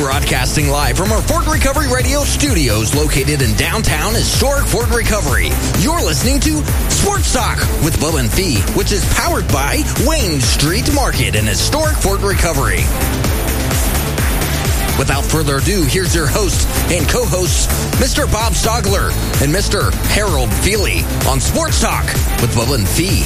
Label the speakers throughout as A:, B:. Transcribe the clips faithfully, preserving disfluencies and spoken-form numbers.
A: Broadcasting live from our Fort Recovery Radio studios located in downtown historic Fort Recovery. You're listening to Sports Talk with Bubba and Fee, which is powered by Wayne Street Market in historic Fort Recovery. Without further ado, here's your host and co-hosts, Mister Bob Stogler and Mister Harold Feely on Sports Talk with Bubba and Fee.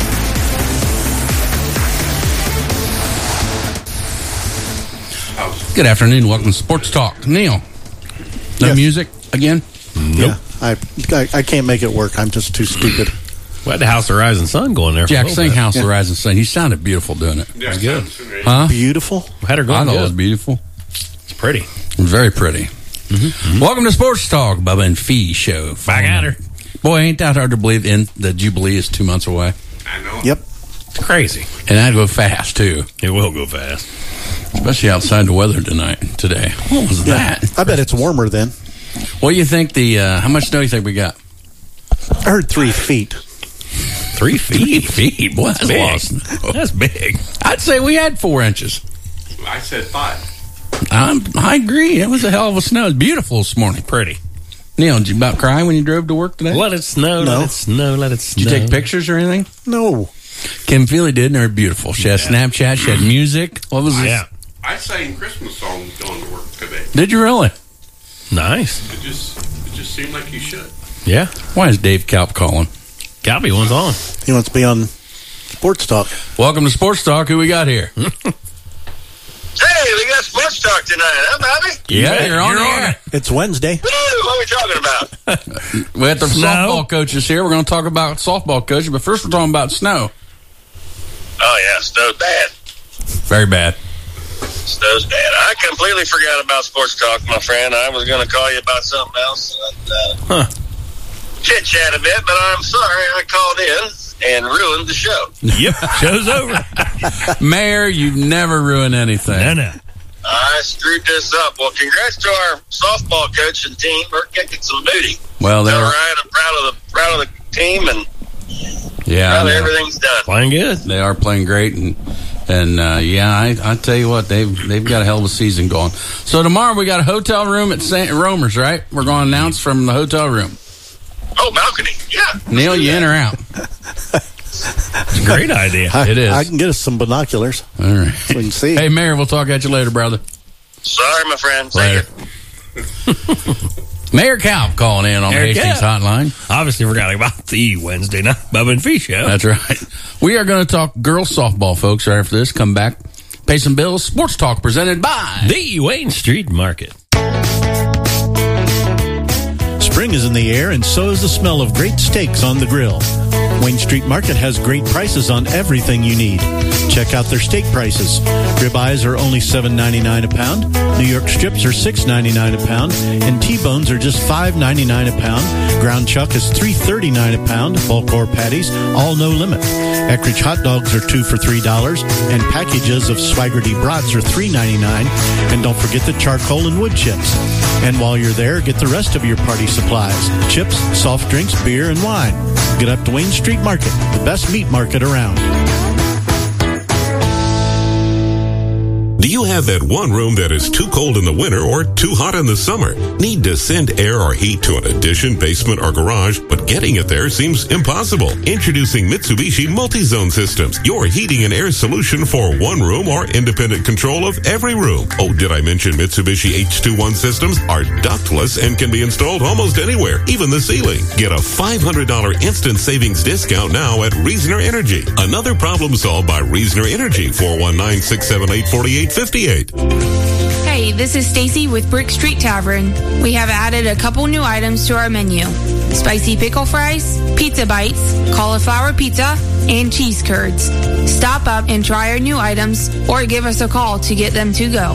B: Good afternoon. Welcome to Sports Talk. Neil, no
C: yes.
B: music again?
C: Nope. Yeah, I, I I can't make it work. I'm just too stupid.
D: We had the House of Rising Sun going there.
B: Jack, sing
D: bit.
B: House
C: yeah.
B: of Rising Sun. He sounded beautiful doing it.
D: Yeah, it was good.
B: Huh?
C: Beautiful.
D: Had her going
B: I thought
D: good.
B: it was beautiful.
D: It's pretty.
B: It was very pretty. Mm-hmm. Mm-hmm. Welcome to Sports Talk, Bubba and Fee show.
D: Back at her.
B: Boy, ain't that hard to believe in the Jubilee is two months away.
D: I know.
C: Yep.
D: It's crazy.
B: And that'd go fast, too.
D: It will go fast.
B: Especially outside the weather tonight, today. What was
C: yeah.
B: that?
C: I bet it's warmer then.
B: What do you think the, uh, how much snow do you think we got?
C: I heard three feet.
B: Three feet? Three feet? Boy, that's
D: big.
B: a lot of snow.
D: That's big.
B: I'd say we had four inches.
E: I said five.
B: I'm, I agree. It was a hell of a snow. It was beautiful this morning.
D: Pretty.
B: Neil, did you about cry when you drove to work today?
D: Let it snow,
C: No.
D: let it snow, let it snow.
B: Did you take pictures or anything?
C: No.
B: Kim Feely did, and they were beautiful. She had
D: Yeah.
B: Snapchat. She had music. What was this?
D: Yeah.
E: I sang Christmas songs going to work today.
B: Did you really?
D: Nice.
E: It just it just seemed like you should.
D: Yeah.
B: Why is Dave Kalp calling?
D: Calby one's on.
C: He wants to be on Sports Talk.
B: Welcome to Sports Talk. Who we got here?
F: Hey, we got Sports Talk tonight, huh, Bobby?
B: Yeah, you're on
D: You're
B: the
D: on
B: air.
D: it.
C: It's Wednesday.
F: Woo, what are we talking about?
B: We have the
D: Snow.
B: softball coaches here. We're going to talk about softball coaching, but first we're talking about snow.
F: Oh, yeah, snow's bad.
B: Very bad.
F: Snow's bad. I completely forgot about Sports Talk, my friend. I was going to call you about something else. And, uh,
D: Huh.
F: chit-chat a bit, but I'm sorry I called in and ruined the show.
D: Yep. Show's over.
B: Mayor, you've never ruined anything.
D: No, no.
F: I screwed this up. Well, congrats to our softball coach and team. We're kicking some booty.
B: Well,
F: All
B: they're
F: right, I'm proud of the proud of the team, and
B: yeah,
F: proud of
B: they are,
F: everything's done.
D: Playing good.
B: they are playing great, and and uh, yeah, I, I tell you what, they've they've got a hell of a season going. So tomorrow we got a hotel room at Saint Romer's, right? We're going to announce from the hotel room.
F: Oh, balcony, yeah.
B: Neil, you in or out?
D: It's a great idea.
C: I,
B: It is.
C: I can get us some binoculars
B: All right.
C: so we can see.
B: Hey, Mayor, we'll talk at you later, brother.
F: Sorry, my friend. Take
B: Later.
F: it.
B: Mayor Kalp calling in on
D: Mayor
B: the Hastings
D: Kalp.
B: hotline.
D: Obviously forgot about the Wednesday night Bubba and Fee show.
B: That's right. We are going to talk girls softball, folks, right after this. Come back, pay some bills. Sports Talk presented by
D: The Wayne Street Market.
G: Spring is in the air, and so is the smell of great steaks on the grill. Wayne Street Market has great prices on everything you need. Check out their steak prices. Ribeyes are only seven ninety-nine a pound. New York strips are six ninety-nine a pound, and T-bones are just five ninety-nine a pound. Ground chuck is three thirty-nine a pound. Bulk or patties, all no limit. Eckrich hot dogs are two for three dollars, and packages of Swaggerty brats are three ninety-nine. And don't forget the charcoal and wood chips. And while you're there, get the rest of your party supplies: chips, soft drinks, beer, and wine. Get up to Wayne Street Market, the best meat market around.
H: Do you have that one room that is too cold in the winter or too hot in the summer? Need to send air or heat to an addition, basement, or garage, but getting it there seems impossible? Introducing Mitsubishi Multi-Zone Systems, your heating and air solution for one room or independent control of every room. Oh, did I mention Mitsubishi H twenty-one systems are ductless and can be installed almost anywhere, even the ceiling. Get a five hundred dollars instant savings discount now at Reasoner Energy. Another problem solved by Reasoner Energy, four one nine, six seven eight, four eight five eight.
I: Hey, this is Stacy with Brick Street Tavern. We have added a couple new items to our menu: spicy pickle fries, pizza bites, cauliflower pizza, and cheese curds. Stop up and try our new items or give us a call to get them to go.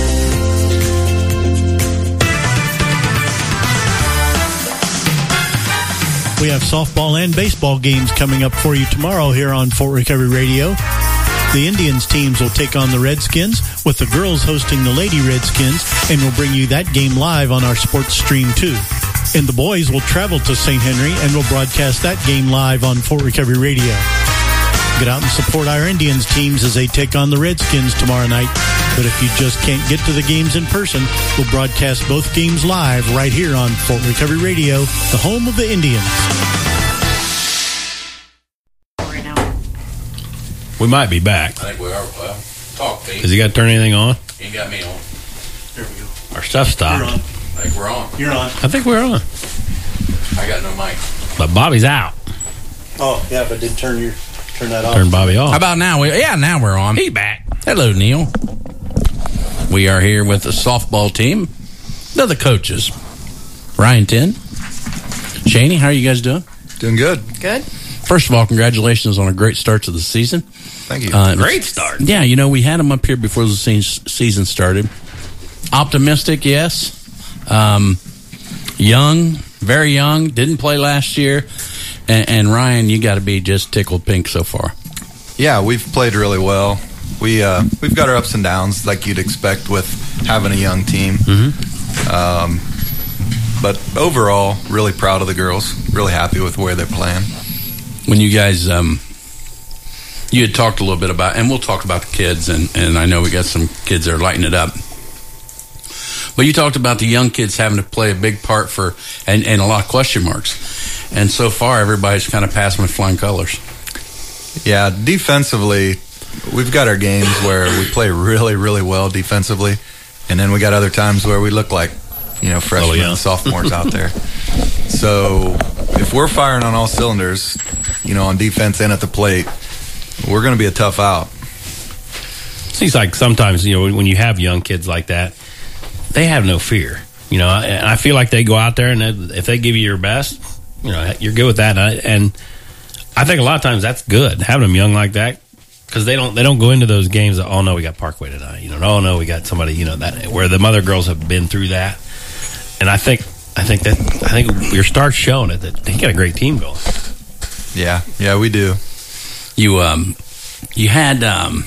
G: We have softball and baseball games coming up for you tomorrow here on Fort Recovery Radio. The Indians teams will take on the Redskins, with the girls hosting the Lady Redskins, and we'll bring you that game live on our sports stream too. And the boys will travel to Saint Henry, and we'll broadcast that game live on Fort Recovery Radio. Get out and support our Indians teams as they take on the Redskins tomorrow night. But if you just can't get to the games in person, we'll broadcast both games live right here on Fort Recovery Radio, the home of the Indians.
D: We might be back.
B: I think we are. Well, talk, Pete.
D: Has he got to turn anything on?
B: You ain't got me on.
C: There we go.
D: Our stuff stopped.
C: You're on.
B: I think we're on.
C: You're on.
D: I think we're on.
B: I got no mic.
D: But Bobby's out.
C: Oh, yeah, but did turn your turn that off.
D: Turn Bobby off.
B: How about now? We, yeah, now we're on.
D: He back.
B: Hello, Neil. We are here with the softball team. They're the coaches. Ryan Tin. Shaney, how are you guys doing?
J: Doing good.
I: Good.
B: First of all, congratulations on a great start to the season.
J: Thank you.
B: Uh,
D: Great start.
B: Yeah, you know, we had them up here before the se- season started. Optimistic, yes. Um, young, very young. Didn't play last year. And, and Ryan, you got to be just tickled pink so far.
J: Yeah, we've played really well. We uh, we've got our ups and downs, like you'd expect with having a young team.
B: Mm-hmm.
J: Um, but overall, really proud of the girls. Really happy with where they're playing.
B: When you guys, um, you had talked a little bit about, and we'll talk about the kids, and, and I know we got some kids that are lighting it up. But you talked about the young kids having to play a big part for, and, and a lot of question marks. And so far, everybody's kind of passing with flying colors.
J: Yeah, defensively, we've got our games where we play really, really well defensively, and then we got other times where we look like, you know, freshmen
D: Oh, yeah.
J: and sophomores out there. So if we're firing on all cylinders, you know, on defense and at the plate, we're going to be a tough out.
D: Seems like sometimes, you know, when you have young kids like that, they have no fear. You know, and I feel like they go out there and they, if they give you your best, you know, you're good with that. And I, and I think a lot of times that's good, having them young like that, because they don't they don't go into those games that, oh no, we got Parkway tonight. You know, oh no, we got somebody, you know, that where the mother girls have been through that. And I think I think that I think your start's showing it that they got a great team going.
J: Yeah, yeah, we do.
B: You um, you had um,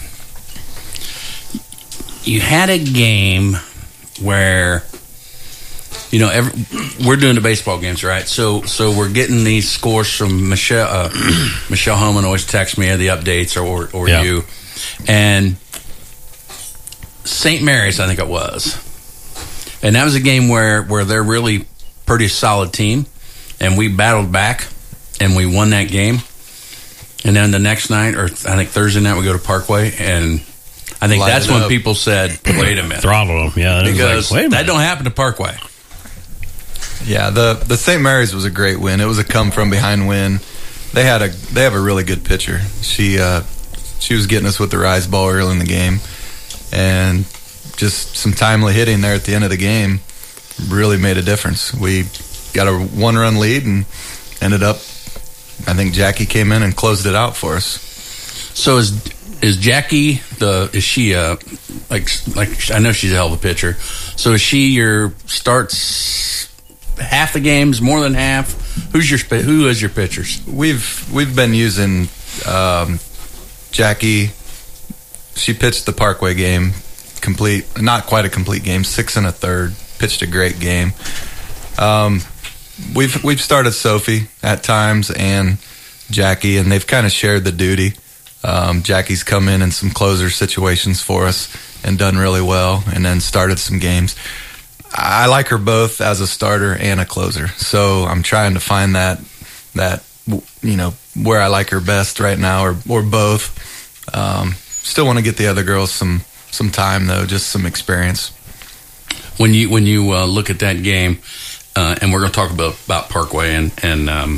B: you had a game where, you know, every, we're doing the baseball games, right? So so we're getting these scores from Michelle. Uh, Michelle Homan always texts me the updates, or or, or
D: Yeah.
B: you, and Saint Mary's, I think it was, and that was a game where where they're really pretty solid team, and we battled back, and we won that game. And then the next night, or I think Thursday night, we go to Parkway, and I think
J: Light
B: that's
J: it
B: when
J: up.
B: people said, "Wait a minute,
D: Throttle them, yeah." And it was
B: because
D: like, wait a
B: that
D: minute.
B: don't happen to Parkway."
J: Yeah, the the Saint Mary's was a great win. It was a come from behind win. They had a they have a really good pitcher. She uh, she was getting us with the rise ball early in the game, and just some timely hitting there at the end of the game really made a difference. We got a one run lead and ended up, I think Jackie came in and closed it out for us.
B: So is is Jackie the is she uh like like I know she's a hell of a pitcher. So is she your starts half the games, more than half? Who's your sp- who is your pitchers?
J: We've we've been using um, Jackie. She pitched the Parkway game, complete, not quite a complete game, six and a third. Pitched a great game. Um, we've we've started Sophie at times and Jackie, and they've kind of shared the duty. Um, Jackie's come in in some closer situations for us and done really well, and then started some games. I like her both as a starter and a closer, so I'm trying to find that that you know where I like her best right now, or or both. Um, still want to get the other girls some some time though, just some experience.
B: When you when you uh, look at that game, uh, and we're going to talk about about Parkway, and and um,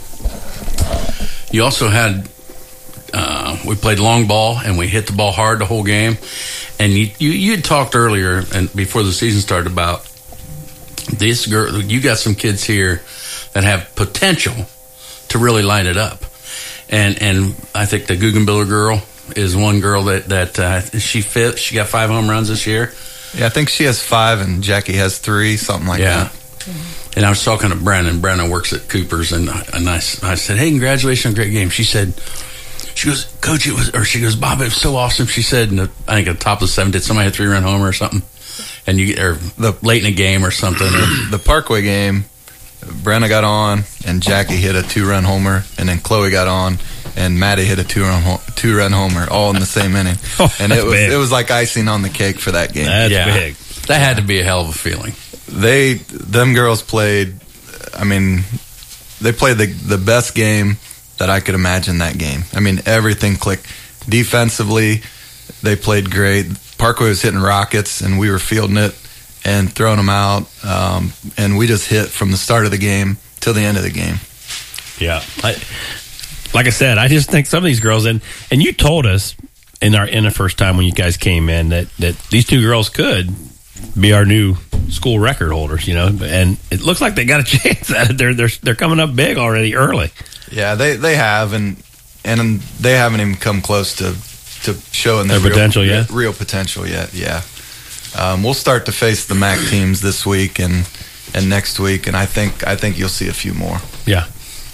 B: you also had uh, we played long ball and we hit the ball hard the whole game. And you you you had talked earlier and before the season started about this girl. You got some kids here that have potential to really light it up, and and I think the Guggenbiller girl is one girl that that uh, she fit. She got five home runs this year.
J: Yeah, I think she has five and Jackie has three, something like
B: Yeah.
J: that.
B: And I was talking to Brennan. Brennan works at Cooper's, and I, and I, s- I said, "Hey, congratulations on a great game." She said, "She goes, Coach, it was," or she goes, "Bob, it was so awesome." She said, in the, I think at the top of the seventh, did somebody hit a three run homer or something, and you or
J: The-
B: late in a game or something. Or,
J: The Parkway game, Brenna got on and Jackie hit a two run homer, and then Chloe got on and Maddie hit a two-run two-run homer all in the same inning.
D: Oh,
J: and it was
D: big.
J: it was like icing on the cake for that game.
D: That's
B: Yeah.
D: big.
B: That had to be a hell of a feeling.
J: They them girls played. I mean, they played the the best game that I could imagine that game. I mean, everything clicked. Defensively, they played great. Parkway was hitting rockets, and we were fielding it and throwing them out. Um, and we just hit from the start of the game till the end of the game.
D: Yeah. I, like I said, I just think some of these girls, and, and you told us in our in the first time when you guys came in that, that these two girls could be our new school record holders, you know, and it looks like they got a chance at it. They're they're they're coming up big already early.
J: Yeah, they they have, and and they haven't even come close to to showing their,
D: Their
J: real,
D: potential yet?
J: Real potential yet. Yeah, um, we'll start to face the M A C teams this week and and next week, and I think I think you'll see a few more.
D: Yeah.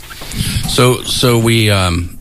B: So so we um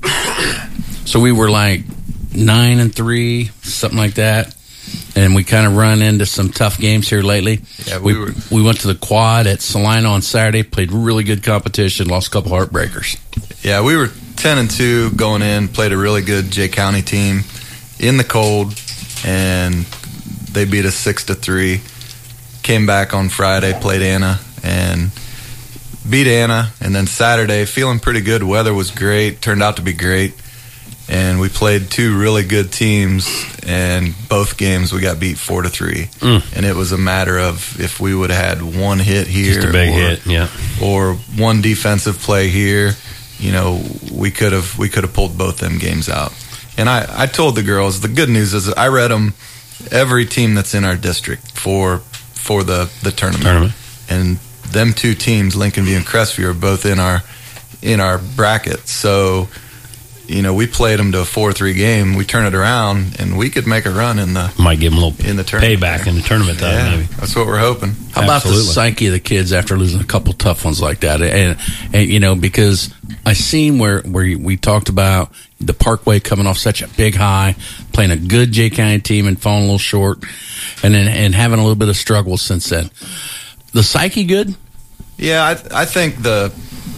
B: so we were like nine and three, something like that. And we kind of run into some tough games here lately.
J: Yeah, we
B: we,
J: were-
B: we went to the quad at Salina on Saturday, played really good competition, lost a couple heartbreakers.
J: Yeah, we were ten and two going in, played a really good Jay County team in the cold, and they beat us six to three. Came back on Friday, played Anna, and beat Anna. And then Saturday, feeling pretty good. Weather was great, turned out to be great. And we played two really good teams, and both games we got beat four to three.
D: Mm.
J: And it was a matter of if we would have had one hit here,
D: Just a big
J: or,
D: hit, yeah.
J: or one defensive play here, you know, we could have we could have pulled both them games out. And I, I told the girls, the good news is I read them every team that's in our district for for the the tournament.
D: Tournament.
J: And them two teams, Lincoln View and Crestview, are both in our in our bracket. So, you know, we played them to a four three game. We turn it around, and we could make a run in the
D: Might give them a little
J: in the tournament
D: payback
J: there.
D: in the tournament, though,
J: Yeah,
D: maybe.
J: that's what we're hoping.
B: How about the
D: Absolutely.
B: psyche of the kids after losing a couple tough ones like that? And, and you know, because I seen where, where we talked about the Parkway coming off such a big high, playing a good Jay County team and falling a little short, and then and having a little bit of struggle since then. The psyche good?
J: Yeah, I, I think the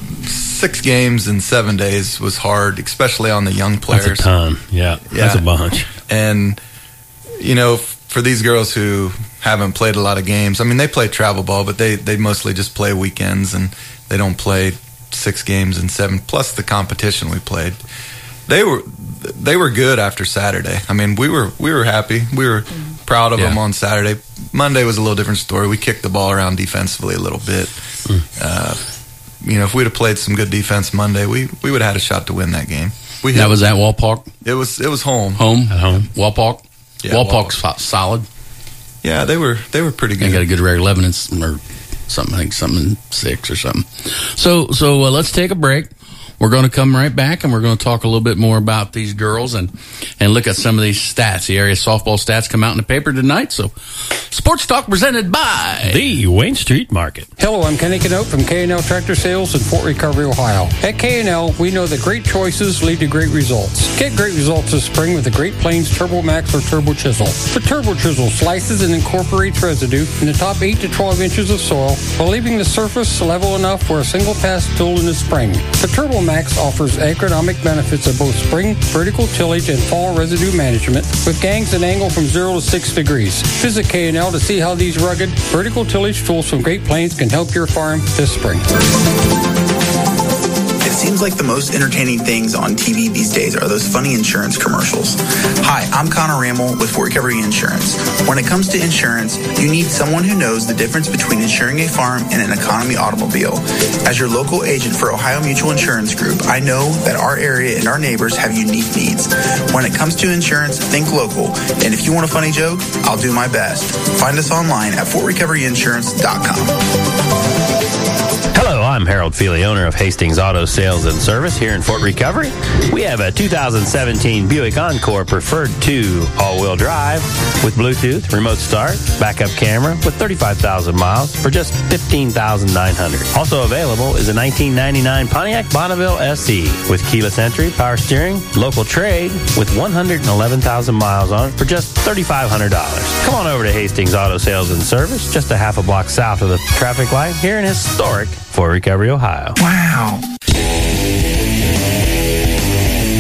J: six games in seven days was hard, especially on the young players.
D: That's a ton. Yeah,
J: Yeah.
D: that's a bunch.
J: And, you know, f- for these girls who haven't played a lot of games, I mean, they play travel ball, but they, they mostly just play weekends, and they don't play six games in seven, plus the competition we played. They were they were good after Saturday. I mean, we were we were happy. We were proud of
B: Yeah.
J: them on Saturday. Monday was a little different story. We kicked the ball around defensively a little bit. Uh, you know, if we'd have played some good defense Monday, we, we would have had a shot to win that game. We
B: That was at Walpock?
J: It was it was home.
B: Home?
D: At home.
B: Walpock?
J: Yeah,
B: Walpock's so- solid.
J: Yeah, they were they were pretty
B: They
J: good.
B: got a good record, eleven and s- or something, I think something six or something. So, so uh, let's take a break. We're going to come right back, and we're going to talk a little bit more about these girls and and look at some of these stats. The area softball stats come out in the paper tonight. So, Sports Talk presented by
D: The Wayne Street Market.
K: Hello, I'm Kenny Canote from K and L Tractor Sales in Fort Recovery, Ohio. At K and L, we know that great choices lead to great results. Get great results this spring with the Great Plains Turbo Max or Turbo Chisel. The Turbo Chisel slices and incorporates residue in the top eight to twelve inches of soil while leaving the surface level enough for a single pass tool in the spring. The Turbo Max offers agronomic benefits of both spring, vertical tillage, and fall residue management with gangs that angle from zero to six degrees. Visit K and L to see how these rugged, vertical tillage tools from Great Plains can help your farm this spring.
L: It seems like the most entertaining things on T V these days are those funny insurance commercials. Hi, I'm Connor Rammel with Fort Recovery Insurance. When it comes to insurance, you need someone who knows the difference between insuring a farm and an economy automobile. As your local agent for Ohio Mutual Insurance Group, I know that our area and our neighbors have unique needs. When it comes to insurance, think local. And if you want a funny joke, I'll do my best. Find us online at fort recovery insurance dot com.
D: Hello, I'm Harold Feely, owner of Hastings Auto Sales and Service here in Fort Recovery. We have a two thousand seventeen Buick Encore Preferred two all-wheel drive with Bluetooth, remote start, backup camera with thirty-five thousand miles for just fifteen thousand nine hundred dollars. Also available is a nineteen ninety-nine Pontiac Bonneville S E with keyless entry, power steering, local trade with one hundred eleven thousand miles on it for just three thousand five hundred dollars. Come on over to Hastings Auto Sales and Service, just a half a block south of the traffic light here in historic Fort Recovery, Ohio.
L: Wow.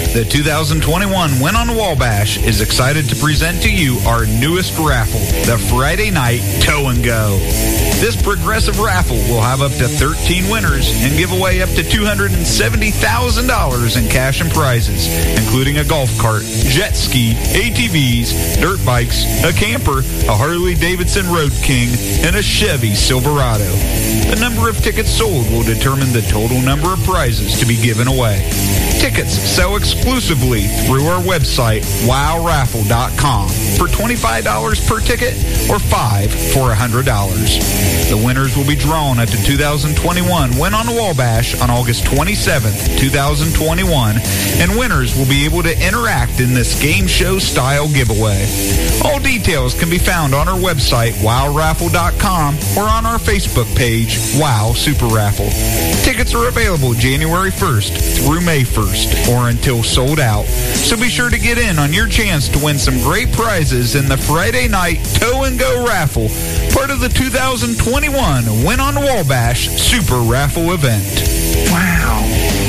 M: The two thousand twenty-one Win on the Wall Bash is excited to present to you our newest raffle, the Friday Night Tow and Go. This progressive raffle will have up to thirteen winners and give away up to two hundred seventy thousand dollars in cash and prizes, including a golf cart, jet ski, A T Vs, dirt bikes, a camper, a Harley-Davidson Road King, and a Chevy Silverado. The number of tickets sold will determine the total number of prizes to be given away. Tickets sell exclusively through our website, wow raffle dot com, for twenty-five dollars per ticket or five for one hundred dollars. The winners will be drawn at the two thousand twenty-one Win on the Wall Bash on August twenty-seventh, two thousand twenty-one, and winners will be able to interact in this game show style giveaway. All details can be found on our website, wow raffle dot com, or on our Facebook page, Wow Super Raffle. Tickets are available January first through May first, or until sold out. So be sure to get in on your chance to win some great prizes in the Friday Night Tow and Go Raffle, part of the two thousand twenty-one Win on the Wall Bash Super Raffle event. Wow.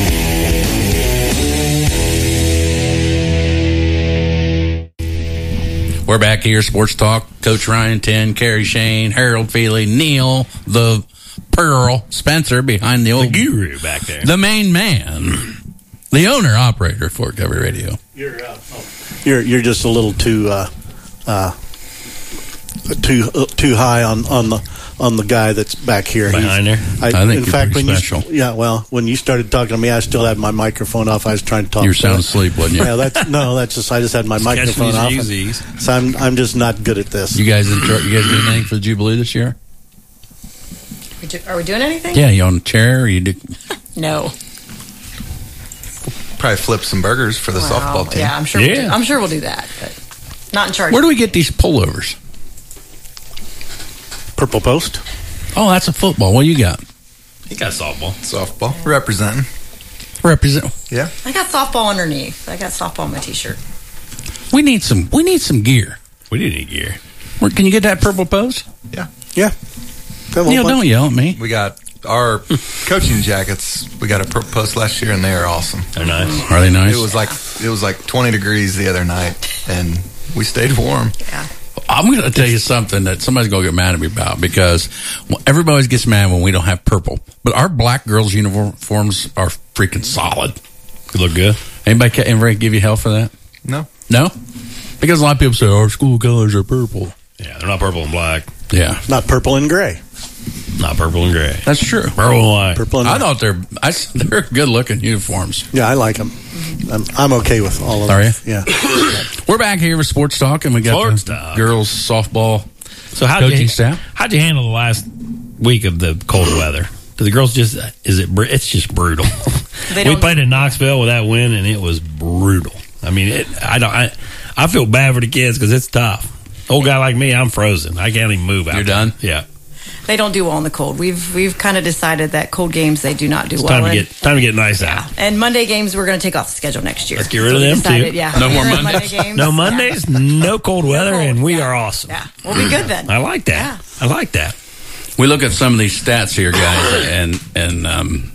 B: We're back here, Sports Talk. Coach Ryan Ten, Kerry Shane, Harold Feely, Neil, the Pearl, Spencer behind the old
D: the guru back there.
B: The main man. The owner operator of Fort Recovery Radio.
C: You're uh, oh. you're you're just a little too uh, uh, too uh, too high on, on the on the guy that's back here
D: behind there.
C: I,
B: I think
C: in
B: you're
C: fact,
B: pretty
C: when
B: special.
C: You, yeah, well, when you started talking to me, I still had my microphone off. I was trying to talk.
B: You were
C: to
B: sound
C: it.
B: asleep, wasn't you?
C: Yeah, that's no, that's just I just had my
D: Just
C: microphone off. And, so I'm I'm just not good at this.
B: You guys enjoy, you guys doing anything for the Jubilee this year?
N: We do, are we doing anything?
B: Yeah, you on the chair? Or you do?
N: No.
J: Probably flip some burgers for the
N: Wow.
J: softball team.
N: Yeah, I'm sure.
B: Yeah.
N: We'll do, I'm sure we'll do that, but not in charge.
B: Where do we get these pullovers?
C: Purple Post.
B: Oh, that's a football. What you got?
D: He got softball.
J: Softball. Representing.
B: Represent.
J: Yeah.
N: I got softball underneath. I got softball on my T-shirt.
B: We need some. We need some gear.
D: We do need gear.
B: Where, can you get that purple post?
J: Yeah.
C: Yeah.
B: Neil, don't yell at me.
J: We got our coaching jackets. We got a purple post last year, and they are awesome.
D: They're nice.
B: Are they nice?
J: It was like it was like twenty degrees the other night, and we stayed warm.
N: Yeah.
B: I'm going to tell you something that somebody's going to get mad at me about, because well, everybody always gets mad when we don't have purple. But our black girls' uniforms are freaking solid.
D: They look good.
B: Anybody, ca- anybody give you hell for that?
J: No.
B: No? Because a lot of people say our school colors are purple.
D: Yeah, they're not purple and black.
B: Yeah.
C: Not purple and gray.
D: Not purple and gray.
B: That's true.
D: Purple and white.
C: Purple and
B: I
C: white.
B: thought they're I, s- they're good looking uniforms.
C: Yeah, I like them. I'm, I'm okay with all of
B: Are
C: them.
B: you?
C: Yeah.
B: We're back here with Sports Talk, and we got
D: Sports
B: the
D: Talk.
B: girls softball
D: So how
B: coaching
D: you,
B: staff.
D: how'd you handle the last week of the cold weather? Do the girls just is it? br- It's just brutal.
N: They
D: We
N: don't-
D: played in Knoxville with that win, and it was brutal. I mean, it, I don't. I, I feel bad for the kids because it's tough. Old guy like me, I'm frozen. I can't even move out.
B: You're
D: there.
B: done?
D: Yeah.
N: They don't do well in the cold. We've we've kind of decided that cold games they do not do
D: It's
N: well
D: time to
N: in.
D: get time to get nice out.
N: And Monday games we're going to take off the schedule next year.
D: Let's get rid of
N: we
D: them,
N: decided,
D: too.
N: Yeah,
B: No
N: Get
B: more
N: rid of
B: Mondays?
N: Monday games.
D: No
N: Yeah.
D: Mondays, no cold weather,
N: cold,
D: and we
N: yeah.
D: are awesome.
N: Yeah, we'll be good then.
D: I like that. I like that.
B: We look at some of these stats here, guys, and and um,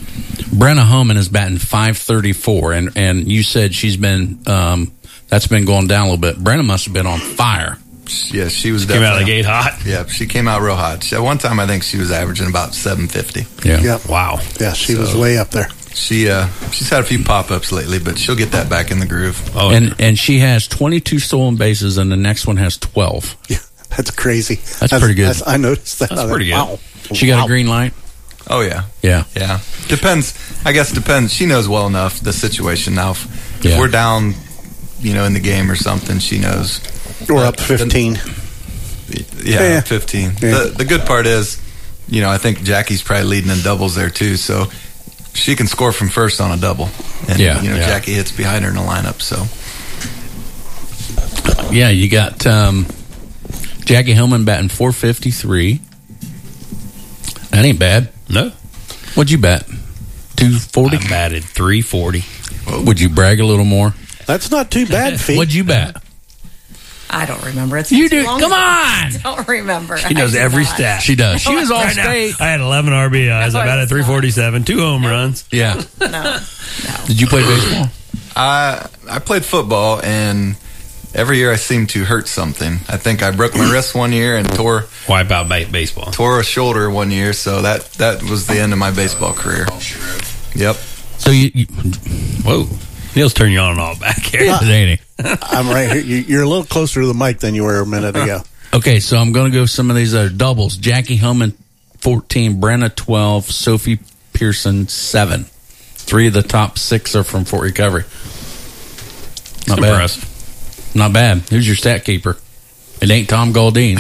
B: Brenna Homan is batting five thirty-four, and and you said she's been um, that's been going down a little bit. Brenna must have been on fire.
J: Yeah, she was
D: Came out of the
J: definitely
D: gate hot.
J: Yeah, she came out real hot. She, at one time, I think she was averaging about seven fifty.
B: Yeah.
C: Yeah.
D: Wow.
C: Yeah, she
J: So-
C: was way up there.
J: She uh, she's had a few pop ups lately, but she'll get that back in the groove.
D: Oh,
B: and and she has twenty-two stolen bases, and the next one has twelve.
C: Yeah, that's crazy.
B: That's pretty good.
C: I noticed that.
D: That's pretty good.
C: Wow.
B: She got
C: Wow.
B: a green light.
J: Oh yeah,
B: Yeah.
J: yeah. Depends. I guess depends. She knows well enough the situation now. If,
B: Yeah.
J: if we're down, you know, in the game or something, she knows.
C: We're up fifteen.
J: Yeah,
C: Yeah.
J: fifteen.
C: Yeah.
J: The the good part is, you know, I think Jackie's probably leading in doubles there too, so she can score from first on a double. And
B: Yeah,
J: you know,
B: yeah.
J: Jackie hits behind her in the lineup, so
B: Yeah, you got um, Jackie Hillman batting four fifty-three. That ain't bad.
D: No.
B: What'd you bat? two forty?
D: I batted three forty.
B: Would you brag a little more?
C: That's not too bad, Fee.
B: What'd you bat?
N: I don't remember. It's
B: You
N: too
B: do-
N: long
B: come
N: ago.
B: on!
N: I don't remember.
D: She knows
N: I do
D: every
N: not.
D: stat.
B: She does. She was all
D: Right now,
B: state.
D: I had eleven R B Is. I batted three forty-seven, two home runs.
B: Yeah.
N: No, no.
B: Did you play baseball?
J: I I played football, and every year I seem to hurt something. I think I broke my wrist one year and tore
D: wipe out ba- baseball.
J: Tore a shoulder one year, so that that was the end of my baseball career. Yep.
D: So you, you whoa, Neil's turning you on and off back here, ain't he?
C: I'm right here. You- You're a little closer to the mic than you were a minute ago.
B: Okay, so I'm going to go some of these other doubles. Jackie Homan, fourteen. Brenna, twelve. Sophie Pearson, seven. Three of the top six are from Fort Recovery. Not bad.
D: Impressive.
B: Not bad. Who's your stat keeper? It ain't Tom Goldine.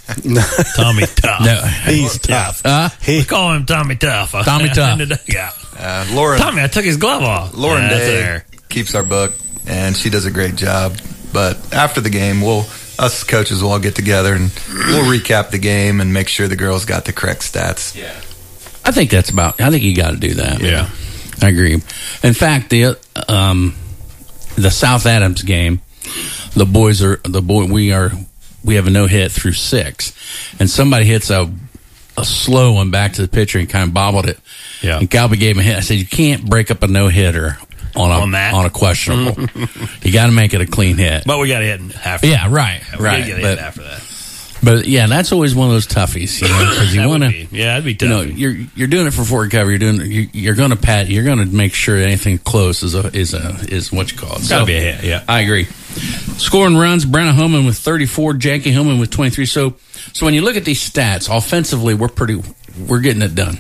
D: Tommy Tough.
B: No,
C: he's tough.
B: Uh,
D: we call him Tommy Tough.
B: Tommy Tough.
D: Yeah.
J: Uh, Lauren,
D: Tommy, I took his glove off.
J: Lauren
D: yeah,
J: Day
D: there.
J: keeps our book, and she does a great job. But after the game, we'll us coaches will all get together and we'll recap the game and make sure the girls got the correct stats.
B: Yeah, I think that's about. I think you got to do that.
D: Yeah,
B: I agree. In fact, the um, the South Adams game, the boys are the boy. We are we have a no hit through six, and somebody hits a a slow one back to the pitcher and kind of bobbled it.
D: Yeah,
B: and Calby gave him a hit. I said, you can't break up a no hitter on a
D: on, that?
B: on a questionable. You got to make it a clean hit.
D: But we got to hit half.
B: Yeah, right,
D: we
B: right.
D: Get
B: But,
D: after that.
B: but yeah, that's always one of those toughies, you know, because you
D: That would
B: want
D: be-
B: to.
D: yeah, that'd be
B: You know,
D: tough.
B: you're you're doing it for Fort Recovery. You're doing. You, you're going to pat. You're going to make sure anything close is a is a is what you call it.
D: Gotta be a hit, yeah.
B: I agree. Scoring runs: Brenna Homan with thirty-four, Jackie Homan with twenty-three. So, so when you look at these stats, offensively, we're pretty. We're getting it done.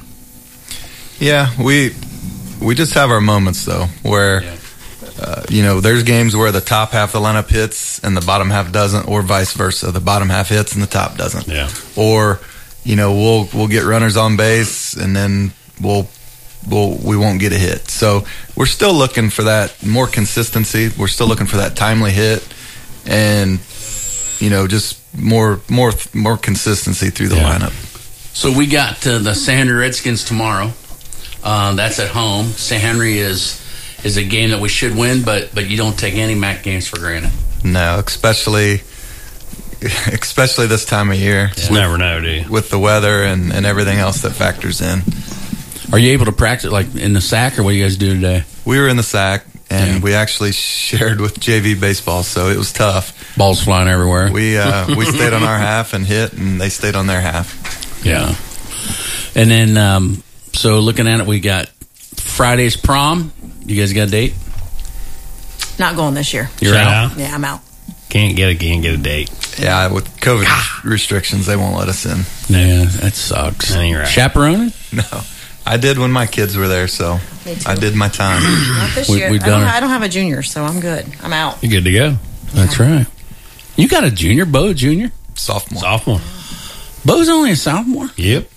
J: Yeah, we we just have our moments though, where uh, you know there's games where the top half of the lineup hits and the bottom half doesn't, or vice versa. The bottom half hits and the top doesn't.
D: Yeah.
J: Or you know we'll we'll get runners on base and then we'll we'll we won't get a hit. So we're still looking for that more consistency. We're still looking for that timely hit, and you know just more more more consistency through the
B: Yeah.
J: lineup.
B: So we got uh, the San Henry Redskins tomorrow. Uh, that's at home. San Henry is is a game that we should win, but but you don't take any M A C games for granted.
J: No, especially especially this time of year.
D: Just never know, do you?
J: With the weather and, and everything else that factors in.
B: Are you able to practice like in the sack, or what do you guys do today?
J: We were in the sack, and
B: Yeah.
J: we actually shared with J V baseball, so it was tough.
B: Balls flying everywhere.
J: We uh, we stayed on our half and hit, and they stayed on their half.
B: Yeah. And then, um, so looking at it, we got Friday's prom. You guys got a date?
N: Not going this year.
B: You're
D: Shut
B: out?
D: out.
N: Yeah, I'm out.
D: Can't get a can't get a date.
J: Yeah, with COVID restrictions, they won't let us in.
B: Yeah, that sucks.
D: I think you're right.
B: Chaperoning?
J: No, I did when my kids were there, so
N: Me too.
J: I did my time.
N: Not this
B: We-
N: year.
B: we've
N: I, don't,
B: done it.
N: I don't have a junior, so I'm good. I'm out.
D: You're good to go.
B: That's right. You got a junior, Bo, junior?
J: Sophomore.
D: Sophomore.
B: Bo's only a sophomore?
D: Yep.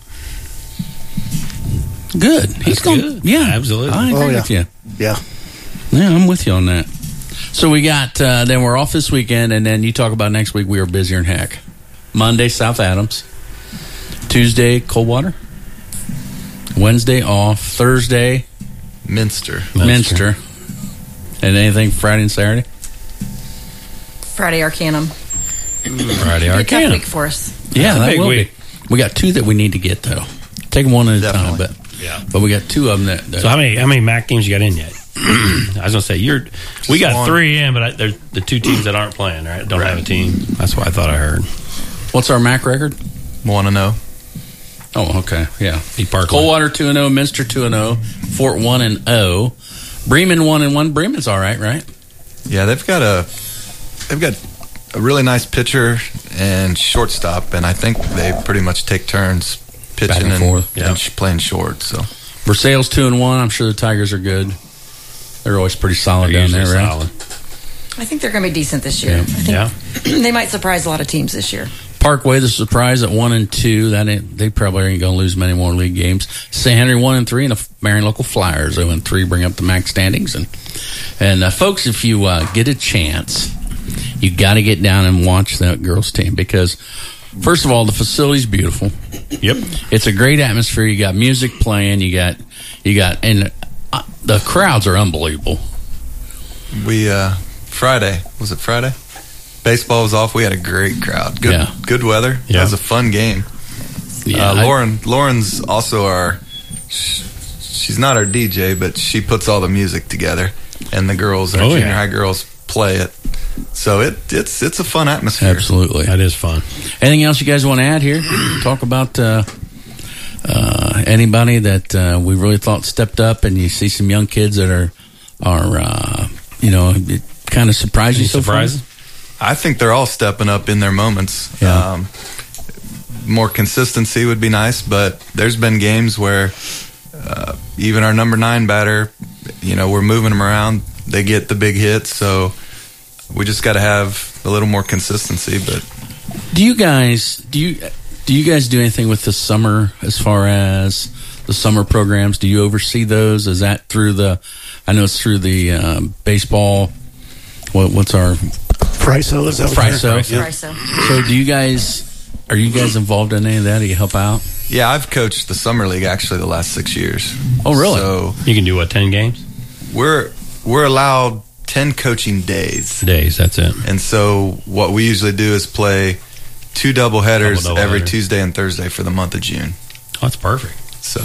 B: Good. He's
D: That's
B: going.
D: good.
B: Yeah,
D: Absolutely.
B: I agree
C: Oh, yeah.
B: with you.
C: Yeah.
B: Yeah, I'm with you on that. So we got, uh, then we're off this weekend, and then you talk about next week, we are busier than heck. Monday, South Adams. Tuesday, Coldwater. Wednesday off. Thursday,
J: Minster.
B: Minster. And anything Friday and Saturday?
N: Friday Arcanum.
B: Friday,
N: Be a tough
B: Arcana.
N: week for us.
B: Yeah,
D: That's a
B: that
D: big
B: will
D: week.
B: be. We got two that we need to get, though. Take them one at a time,
J: Definitely.
B: but
D: Yeah.
B: but we got two of them that. that
D: So how many how many M A C games you got in yet? I was gonna say you're. We got
J: one.
D: three in, but I, there's the two teams that aren't playing. Right? Don't have a team. That's what I thought I heard.
B: what's our M A C record?
J: Want to know?
B: Oh, okay, yeah.
D: Be Parkland.
B: Coldwater two and zero, Minster two and zero, Fort one and zero, Bremen one and one. Bremen's all right, right?
J: Yeah, they've got a they've got a really nice pitcher and shortstop, and I think they pretty much take turns pitching
B: Back and
J: and,
B: forth, yeah.
J: and sh- playing short. So
B: Versailles two and one. I'm sure the Tigers are good. They're always pretty solid
D: They're
B: down there,
D: usually
B: right?
D: solid.
N: I think they're going to be decent this year.
B: Yeah.
N: I think
D: Yeah.
N: they might surprise a lot of teams this year.
B: Parkway, the surprise at one and two. That ain't, they probably ain't going to lose many more league games. Saint Henry one and three, and the Marion Local Flyers zero and three bring up the M A C standings. And and uh, folks, if you uh, get a chance, you got to get down and watch that girls team because, first of all, the facility's beautiful.
D: Yep.
B: It's a great atmosphere. You got music playing. You got you got and uh, the crowds are unbelievable.
J: we uh, Friday was it Friday? Baseball was off. We had a great crowd. Good,
B: Yeah.
J: good weather.
D: Yeah.
J: It was a fun game.
B: Yeah,
J: uh,
B: I-
J: Lauren, Lauren's also our. sh- She's not our D J, but she puts all the music together. and the girls, our
D: Oh,
J: junior
D: yeah.
J: high girls, play it. So it it's it's a fun atmosphere.
B: Absolutely.
D: That is fun.
B: Anything else you guys want to add here? Talk about uh, uh, anybody that uh, we really thought stepped up, and you see some young kids that are, are uh, you know, it kind of surprised you so far?
D: Surprising?
J: I think they're all stepping up in their moments.
B: Yeah.
J: Um, more consistency would be nice, but there's been games where uh, even our number nine batter, you know, we're moving them around. They get the big hits, so we just got to have a little more consistency. But
B: Do you guys do you do you guys do anything with the summer as far as the summer programs? Do you oversee those? Is that through the? I know it's through the um, baseball. What, what's our
C: Friso, is that what
B: Friso?
C: you're-
N: Friso.
B: So do you guys? Are you guys involved in any of that? Do you help out?
J: yeah, I've coached the summer league actually the last six years.
B: Oh, really?
J: So
D: You can do what, ten games?
J: we're we're allowed ten coaching days.
D: Days, that's it.
J: And so what we usually do is play two double headers
D: Double, double
J: every
D: header.
J: Tuesday and Thursday for the month of June.
D: Oh, that's perfect.
J: So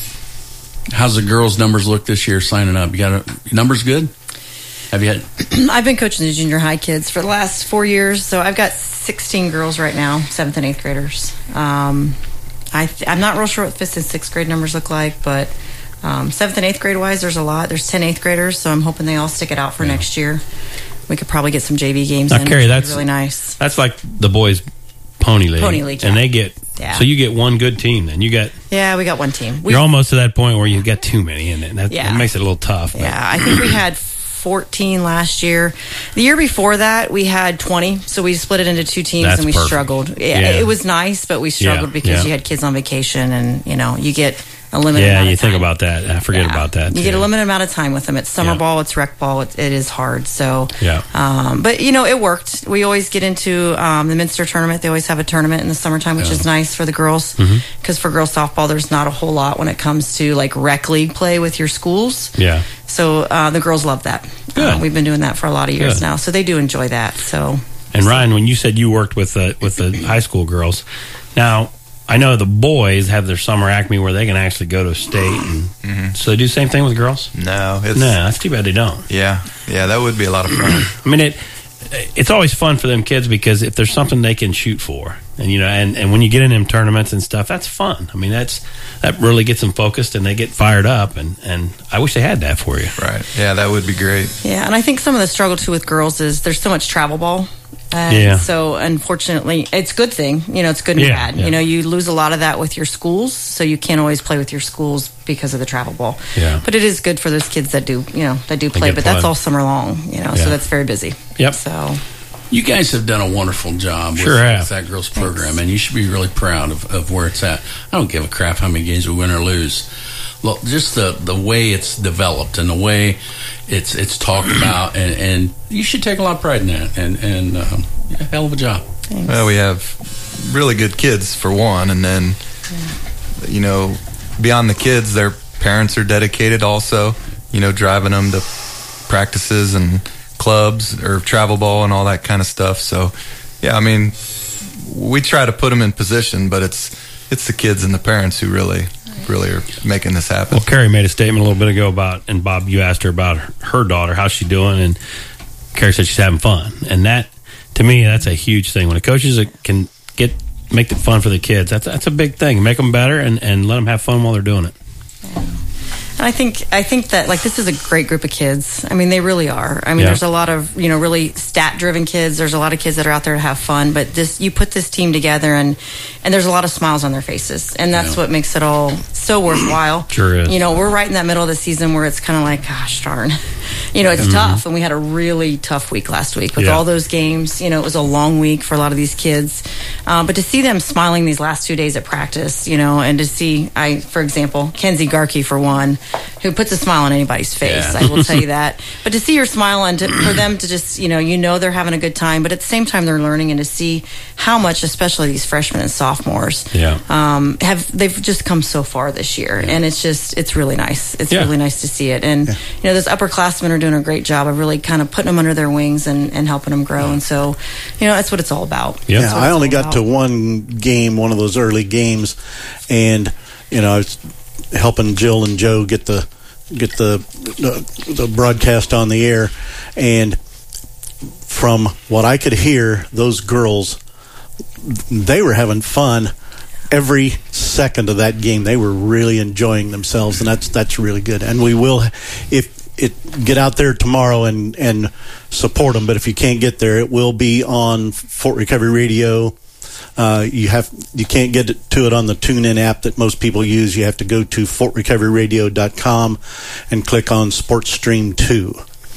B: How's the girls' numbers look this year signing up? You got a, numbers good? Have you had?
N: I've been coaching the junior high kids for the last four years, so I've got sixteen girls right now, seventh and eighth graders. Um, I th- I'm not real sure what fifth and sixth grade numbers look like, but um, seventh and eighth grade wise, there's a lot. There's ten eighth graders, so I'm hoping they all stick it out for
D: Yeah.
N: next year. We could probably get some J V games
D: Now,
N: in,
D: Carrie,
N: which would be
D: that's-
N: really nice.
D: That's like the boys' pony league.
N: Pony league,
D: And
N: yeah.
D: they get,
N: Yeah.
D: so you get one good team then. You got,
N: Yeah, we got one team. We,
D: you're almost to that point where you get too many, and that,
N: Yeah.
D: that makes it a little tough. but-
N: Yeah, I think we had fourteen last year. The year before that, we had twenty, so we split it into two teams
D: That's
N: and we
D: perfect.
N: struggled. Yeah,
D: Yeah.
N: It was nice, but we struggled
D: Yeah,
N: because
D: yeah.
N: you had kids on vacation and, you know, you get a limited
D: Yeah,
N: amount
D: you
N: of
D: think
N: time.
D: about that. I forget
N: Yeah.
D: about that.
N: You get a
D: too.
N: limited amount of time with them. It's summer
D: Yeah.
N: ball, it's rec ball, it, it is hard. So,
D: Yeah.
N: um, but, you know, it worked. We always get into um, the Minster tournament. They always have a tournament in the summertime, which
D: Yeah.
N: is nice for the girls.
D: Mhm.
N: Because for girls softball, there's not a whole lot when it comes to like rec league play with your schools.
D: Yeah.
N: So uh, the girls love that.
D: Good.
N: Uh, we've been doing that for a lot of years
D: Good.
N: now, so they do enjoy that. So
D: And Ryan, when you said you worked with the with the high school girls, now I know the boys have their summer Acme where they can actually go to state, and so they do the same thing with girls.
J: no, it's
D: No, that's too bad they don't.
J: yeah, yeah, that would be a lot of fun.
D: I mean, it it's always fun for them kids because if there's something they can shoot for, and you know, and, and when you get in them tournaments and stuff, that's fun. I mean, that's that really gets them focused and they get fired up, and and I wish they had that for you.
J: Right? Yeah, that would be great.
N: yeah, and I think some of the struggle too with girls is there's so much travel ball. And
D: Yeah.
N: so unfortunately, it's a good thing. You know, it's good and
D: Yeah,
N: bad.
D: yeah.
N: You know, you lose a lot of that with your schools, so you can't always play with your schools because of the travel ball.
D: Yeah.
N: But it is good for those kids that do, you know, that do
D: They
N: play.
D: get
N: But that's
D: fun.
N: all summer long. You know,
D: Yeah.
N: so that's very busy.
D: Yep.
N: So
B: You guys have done a wonderful job
D: Sure
B: with,
D: have.
B: with that girls program, and you should be really proud of, of where it's at. I don't give a crap how many games we win or lose. Look, just the, the way it's developed and the way it's it's talked about, and, and you should take a lot of pride in that. And and um, yeah, hell of a job.
J: Well, we have really good kids for one, and then you know, beyond the kids, their parents are dedicated also. You know, driving them to practices and clubs or travel ball and all that kind of stuff. So, yeah, I mean, we try to put them in position, but it's it's the kids and the parents who really really are making this happen.
D: Well, Carrie made a statement a little bit ago about, and Bob, you asked her about her, her daughter, how's she doing, and Carrie said she's having fun, and that, to me, that's a huge thing. When the coaches can get make it fun for the kids, that's that's a big thing. Make them better and, and let them have fun while they're doing it.
N: And I think I think that like this is a great group of kids. I mean, they really are. I mean,
D: Yeah.
N: there's a lot of you know really stat driven kids. There's a lot of kids that are out there to have fun. But this, you put this team together, and and there's a lot of smiles on their faces, and that's
B: Yeah.
N: what makes it all so worthwhile.
D: Sure is.
N: You know, we're right in that middle of the season where it's kind of like, gosh darn, you know, it's
D: Mhm.
N: tough, and we had a really tough week last week with
D: Yeah.
N: all those games. You know, it was a long week for a lot of these kids, um, but to see them smiling these last two days at practice, you know, and to see, I, for example, Kenzie Garkey for one, who puts a smile on anybody's face.
B: Yeah.
N: I will tell you that. But to see her smile and to, for them to just, you know, you know they're having a good time, but at the same time they're learning, and to see how much, especially these freshmen and sophomores,
D: Yeah.
N: um, have they've just come so far this year, and it's just it's really nice. It's
D: Yeah.
N: really nice to see it, and you know those upperclassmen are doing a great job of really kind of putting them under their wings and, and helping them grow, and so you know that's what it's all about.
D: Yep.
N: That's
C: Yeah,
N: what
C: I
N: it's
C: only
N: all
C: got to
N: about.
C: one game, one of those early games, and you know I was helping Jill and Joe get the get the, the the broadcast on the air, and from what I could hear, those girls, they were having fun every second of that game. They were really enjoying themselves, and that's that's really good. And we will, if it get out there tomorrow and and support them. But if you can't get there, it will be on Fort Recovery Radio. Uh, you have you can't get to it on the TuneIn app that most people use. You have to go to fort recovery radio dot com and click on Sports Stream two.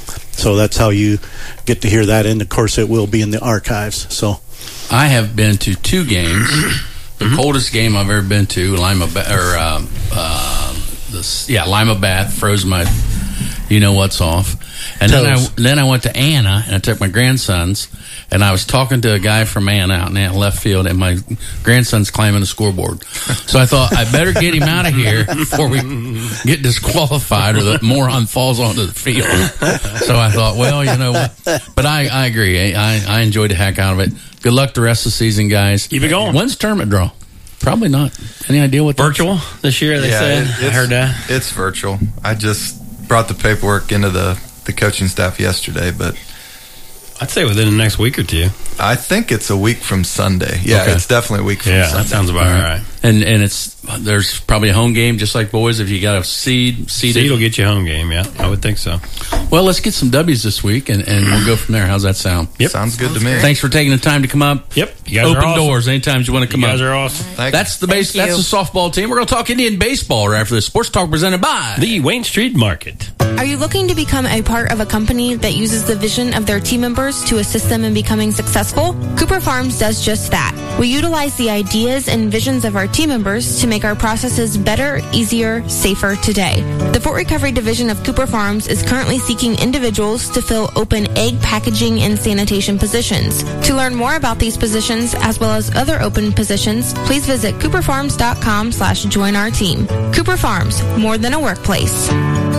C: So that's how you get to hear that. And of course, it will be in the archives. So
B: I have been to two games. The mm-hmm. coldest game I've ever been to, Lima, or uh, uh, this, yeah, Lima Bath, froze my, you know what's off, and Toes. then I then I went to Anna and I took my grandsons, and I was talking to a guy from Anna out in that left field, and my grandson's climbing the scoreboard. So I thought I better get him out of here before we get disqualified or the moron falls onto the field. So I thought, well, you know what? But I, I agree. I, I enjoyed the heck out of it. Good luck the rest of the season, guys.
D: Keep it going.
B: When's tournament draw? Probably not. Any idea what?
D: Virtual this year, they
J: yeah,
D: said.
J: It,
D: I heard that.
J: It's virtual. I just brought the paperwork into the, the coaching staff yesterday, but
D: I'd say within the next week or two.
J: I think it's a week from Sunday. Yeah,
B: okay.
J: It's definitely a week from
D: yeah,
J: Sunday.
D: That sounds about right. right.
B: And and it's there's probably a home game, just like boys. If you got a seed, seeded.
D: Seed will get you a home game. Yeah, I would think so.
B: Well, let's get some W's this week, and, and we'll go from there. How's that sound?
D: Yep,
J: sounds good
D: sounds
J: to me.
B: Thanks for taking the time to come up.
D: Yep, you guys
B: Open
D: are awesome.
B: doors anytime you want to come
D: you
B: up.
D: You guys are awesome.
J: Thank
B: that's the base.
N: Thank
B: that's
N: you.
B: the softball team. We're going to talk Indian baseball right after the Sports Talk presented by
D: the Wayne Street Market.
I: Are you looking to become a part of a company that uses the vision of their team members to assist them in becoming successful? Cooper Farms does just that. We utilize the ideas and visions of our team members to make our processes better, easier, safer today. The Fort Recovery Division of Cooper Farms is currently seeking individuals to fill open egg packaging and sanitation positions. To learn more about these positions, as well as other open positions, please visit cooper farms dot com slash join our team. Cooper Farms, more than a workplace.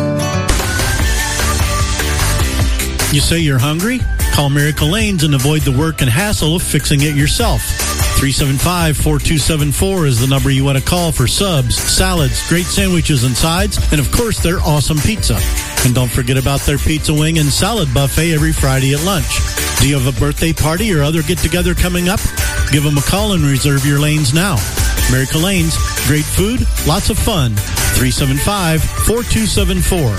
G: You say you're hungry? Call Miracle Lanes and avoid the work and hassle of fixing it yourself. three seven five, four two seven four is the number you want to call for subs, salads, great sandwiches and sides, and of course their awesome pizza. And don't forget about their pizza wing and salad buffet every Friday at lunch. Do you have a birthday party or other get-together coming up? Give them a call and reserve your lanes now. Miracle Lanes, great food, lots of fun. three seven five, four two seven four.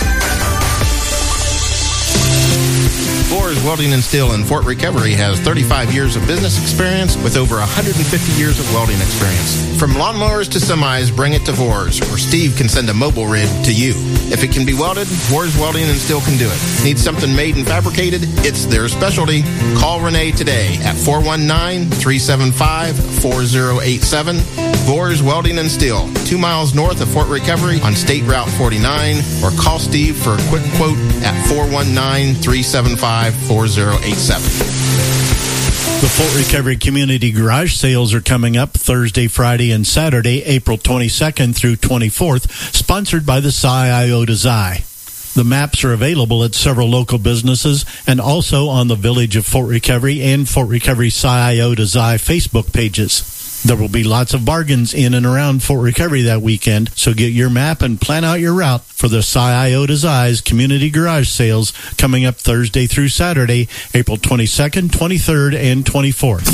O: Boers Welding and Steel in Fort Recovery has thirty-five years of business experience with over one hundred fifty years of welding experience. From lawnmowers to semis, bring it to Vors, or Steve can send a mobile rig to you. If it can be welded, Vors Welding and Steel can do it. Need something made and fabricated? It's their specialty. Call Renee today at four one nine, three seven five, four zero eight seven. Vors Welding and Steel, two miles north of Fort Recovery on State Route forty-nine, or call Steve for a quick quote at four one nine, three seven five, four zero eight seven.
G: The Fort Recovery Community Garage Sales are coming up Thursday, Friday, and Saturday, April twenty-second through twenty-fourth, sponsored by the Psi Iota Xi. The maps are available at several local businesses and also on the Village of Fort Recovery and Fort Recovery Psi Iota Xi Facebook pages. There will be lots of bargains in and around Fort Recovery that weekend, so get your map and plan out your route for the Psi Iota Xi's Community Garage Sales coming up Thursday through Saturday, April twenty-second, twenty-third, and twenty-fourth.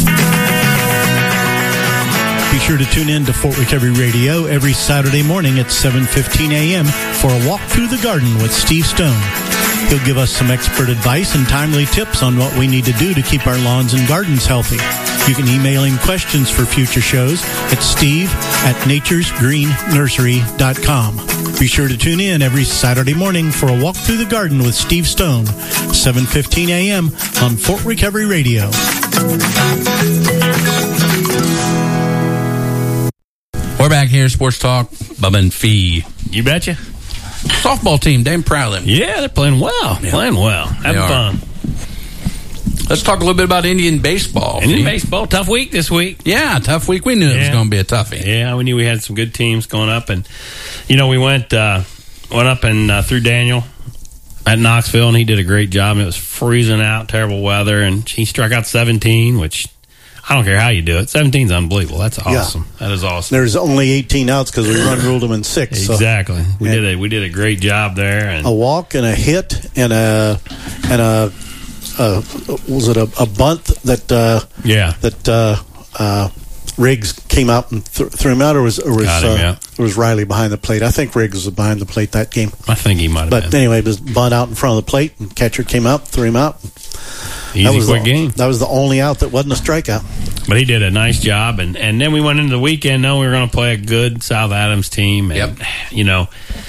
G: Be sure to tune in to Fort Recovery Radio every Saturday morning at seven fifteen a.m. for a walk through the garden with Steve Stone. He'll give us some expert advice and timely tips on what we need to do to keep our lawns and gardens healthy. You can email him questions for future shows at steve at natures green nursery dot com. Be sure to tune in every Saturday morning for a walk through the garden with Steve Stone, seven fifteen a.m. on Fort Recovery Radio.
B: We're back here, Sports Talk, Bubba and Fee.
D: You betcha.
B: Softball team, damn proud of them.
D: Yeah, they're playing well. Yeah. Playing well. Having fun.
B: Let's talk a little bit about Indian baseball.
D: Indian baseball, tough week this week.
B: Yeah, tough week. We knew yeah. it was going to be a toughie.
D: Yeah, we knew we had some good teams going up, and you know we went uh, went up and uh, through Daniel at Knoxville, and he did a great job. And it was freezing out, terrible weather, and he struck out seventeen, which I don't care how you do it. seventeen is unbelievable. That's awesome.
C: Yeah.
D: That is awesome.
C: There's only eighteen outs because we run ruled them in six.
D: Exactly.
C: So.
D: We did a we did a great job there. And
C: a walk and a hit and a and a uh, was it a, a bunt that uh,
D: yeah
C: that uh, uh, Riggs came out and th- threw him out, or was or was
D: Got him,
C: uh,
D: yeah.
C: or was Riley behind the plate? I think Riggs was behind the plate that game.
D: I think he might have
C: But
D: been.
C: anyway, it was bunt out in front of the plate, and catcher came out, threw him out.
D: Easy,
C: that was
D: quick
C: the,
D: game.
C: That was the only out that wasn't a strikeout.
D: But he did a nice job, and, and then we went into the weekend knowing we were going to play a good South Adams team. And,
B: Yep.
D: you know,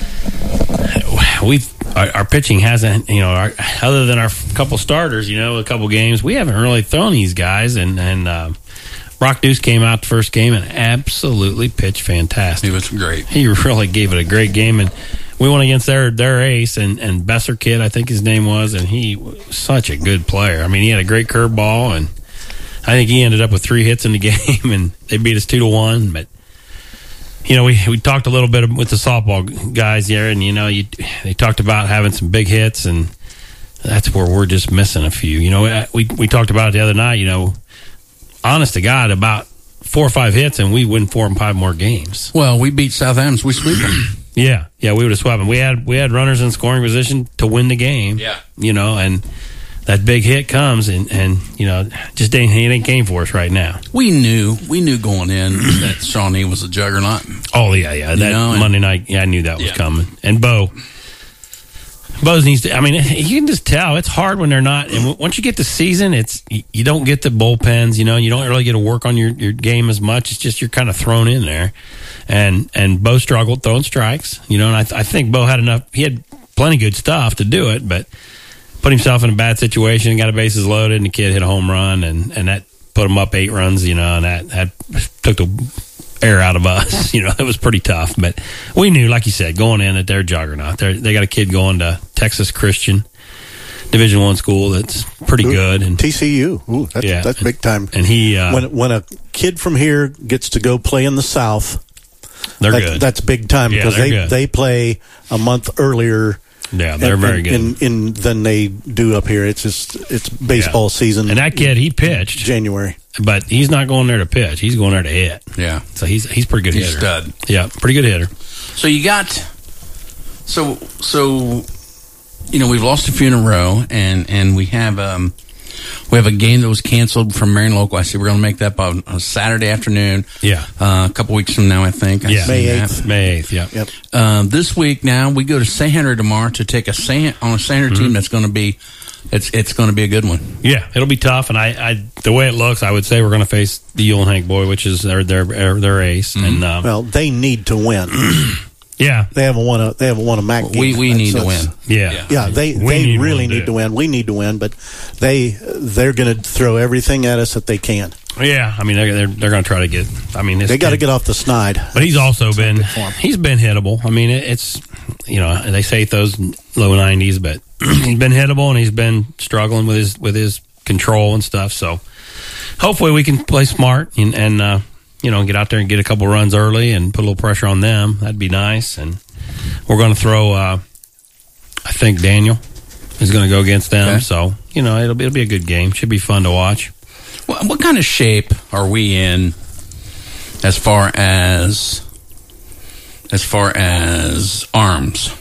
D: we've our, our pitching hasn't, you know, our, other than our couple starters, you know, a couple games, we haven't really thrown these guys. And and uh, Brock Deuce came out the first game and absolutely pitched fantastic.
B: He was great.
D: He really gave it a great game, and we went against their their ace and, and Besser kid, I think his name was, and he was such a good player. I mean, he had a great curveball, and I think he ended up with three hits in the game, and they beat us two to one. But you know, we we talked a little bit with the softball guys there, and you know, you they talked about having some big hits, and that's where we're just missing a few. You know, we we talked about it the other night. You know, honest to God, about four or five hits, and we win four and five more games.
B: Well, we beat South Adams. We sweep them.
D: Yeah, yeah, we would have swept them. We had we had runners in scoring position to win the game.
B: Yeah,
D: you know, and that big hit comes, and, and you know, just ain't it ain't game for us right now.
B: We knew we knew going in that Shawnee was a juggernaut.
D: Oh yeah, yeah. That
B: You know, and-
D: Monday night, yeah, I knew that was
B: Yeah.
D: coming. And Bo, Bo needs to. I mean, you can just tell it's hard when they're not. And w- once you get the season, it's you, you don't get the bullpens. You know, you don't really get to work on your, your game as much. It's just you're kind of thrown in there. And and Bo struggled throwing strikes. You know, and I, th- I think Bo had enough. He had plenty good stuff to do it, but put himself in a bad situation. Got a bases loaded, and the kid hit a home run, and, and that put him up eight runs. You know, and that that took the air out of us. You know, it was pretty tough, but we knew, like you said, going in that they're a juggernaut. They're, they got a kid going to Texas Christian Division One school that's pretty good, and
C: T C U. Ooh, that's,
D: Yeah.
C: that's big time.
D: and he uh,
C: when when a kid from here gets to go play in the South,
D: they're
C: that-
D: good.
C: That's big time
D: Yeah,
C: because
D: they're
C: they
D: good.
C: they play a month earlier.
D: Yeah, they're
C: in-
D: very
C: in,
D: good.
C: in, in than they do up here. It's just it's baseball
D: Yeah.
C: season.
D: And that kid, he pitched
C: January,
D: but he's not going there to pitch. He's going there to hit.
B: Yeah,
D: so he's he's a pretty good
B: He's
D: hitter.
B: stud.
D: Yeah, pretty good hitter.
B: So you got, so so, you know, we've lost a few in a row, and and we have um we have a game that was canceled from Marion Local. I see we're going to make that on a Saturday afternoon.
D: Yeah,
B: uh, a couple weeks from now, I think. I
D: Yeah,
B: see
D: May
B: that.
D: eighth. May eighth. Yeah.
C: Yep.
B: Um, this week now we go to Saint Henry tomorrow to take a Saint on a Saint Henry
D: Mm-hmm.
B: team that's going to be it's it's going to be a good one.
D: Yeah, it'll be tough, and I, I the way it looks, I would say we're going to face the Yule and Hank boy, which is their their their, their ace,
B: Mm-hmm.
D: and um,
C: well, they need to win.
D: yeah,
C: they haven't won a they haven't won a M A C game.
B: We we need to
C: That's-
B: win.
D: Yeah,
C: Yeah, they
D: We
C: they
D: need
C: really
D: one,
C: need
D: dude.
C: to win. We need to win, but they they're going to throw everything at us that they can.
D: yeah. I mean, they're they're, they're going to try to get. I mean, this
C: They got to
D: kid-
C: get off the snide.
D: But he's also
C: It's not
D: been
C: good for 'em.
D: he's been hittable. I mean, it, it's you know they say those low nineties, but he's been hittable and he's been struggling with his with his control and stuff. So hopefully we can play smart and, and uh, you know get out there and get a couple runs early and put a little pressure on them. That'd be nice. And we're going to throw. Uh, I think Daniel is going to go against them.
B: Okay.
D: So you know it'll be, it'll be a good game. Should be fun to watch.
B: What, what kind of shape are we in as far as as far as arms?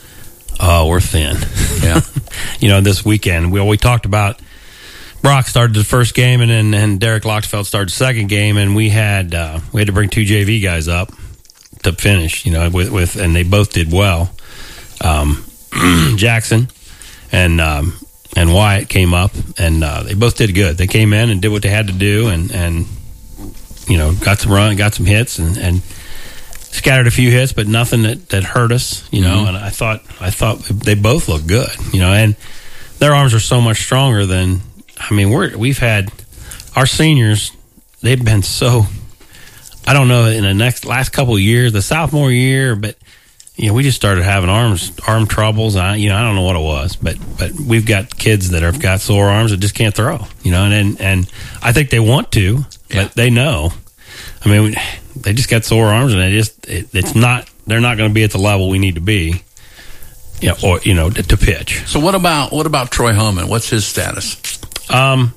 D: Oh, we're thin.
B: Yeah.
D: You know, this weekend, we we talked about Brock started the first game, and then and Derek Lochtefeld started the second game, and we had uh, we had to bring two J V guys up to finish. You know, with, with and they both did well. Um, Jackson and um, and Wyatt came up, and uh, they both did good. They came in and did what they had to do, and and you know got some run, got some hits, and. and scattered a few hits, but nothing that, that hurt us, you know.
B: Mhm.
D: And I thought, I thought they both looked good, you know. And their arms are so much stronger than. I mean, we're we've had our seniors. They've been so. I don't know in the next last couple of years, the sophomore year, but you know, we just started having arms arm troubles. I you know I don't know what it was, but but we've got kids that have got sore arms that just can't throw, you know. And and, and I think they want to,
B: Yeah.
D: but they know. I mean, we, they just got sore arms, and they just it, it's not. They're not going to be at the level we need to be, you know, or you know, to, to pitch.
B: So what about what about Troy Homan? What's his status?
D: Um,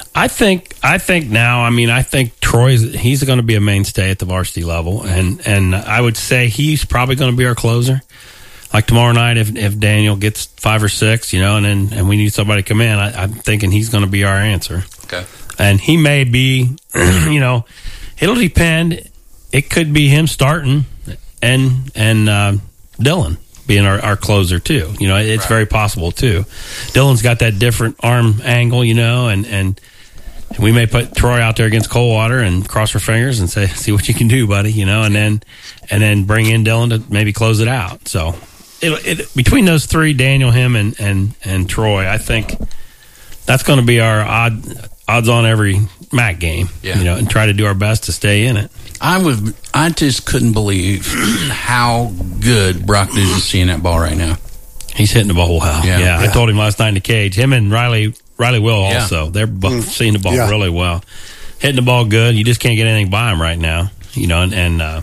D: I think I think now, I mean, I think Troy's he's going to be a mainstay at the varsity level, and, and I would say he's probably going to be our closer. Like tomorrow night, if if Daniel gets five or six, you know, and then and we need somebody to come in, I, I'm thinking he's going to be our answer.
J: Okay.
D: And he may be, you know, it'll depend. It could be him starting and and uh, Dylan being our, our closer too. You know, it's right. very possible too. Dylan's got that different arm angle, you know, and and. We may put Troy out there against Coldwater and cross our fingers and say, "See what you can do, buddy," you know, and then and then bring in Dylan to maybe close it out. So, it, it, between those three, Daniel, him, and and and Troy, I think that's going to be our odd odds on every M A C game.
B: Yeah.
D: You know, and try to do our best to stay in it.
B: I would. I just couldn't believe how good Brock News is seeing that ball right now.
D: He's hitting the ball well.
B: Yeah,
D: yeah.
B: yeah.
D: I told him last night in the cage. Him and Riley. Riley Will also. Yeah. They're both mm. seeing the ball yeah. really well. Hitting the ball good. You just can't get anything by them right now. You know, and, and uh,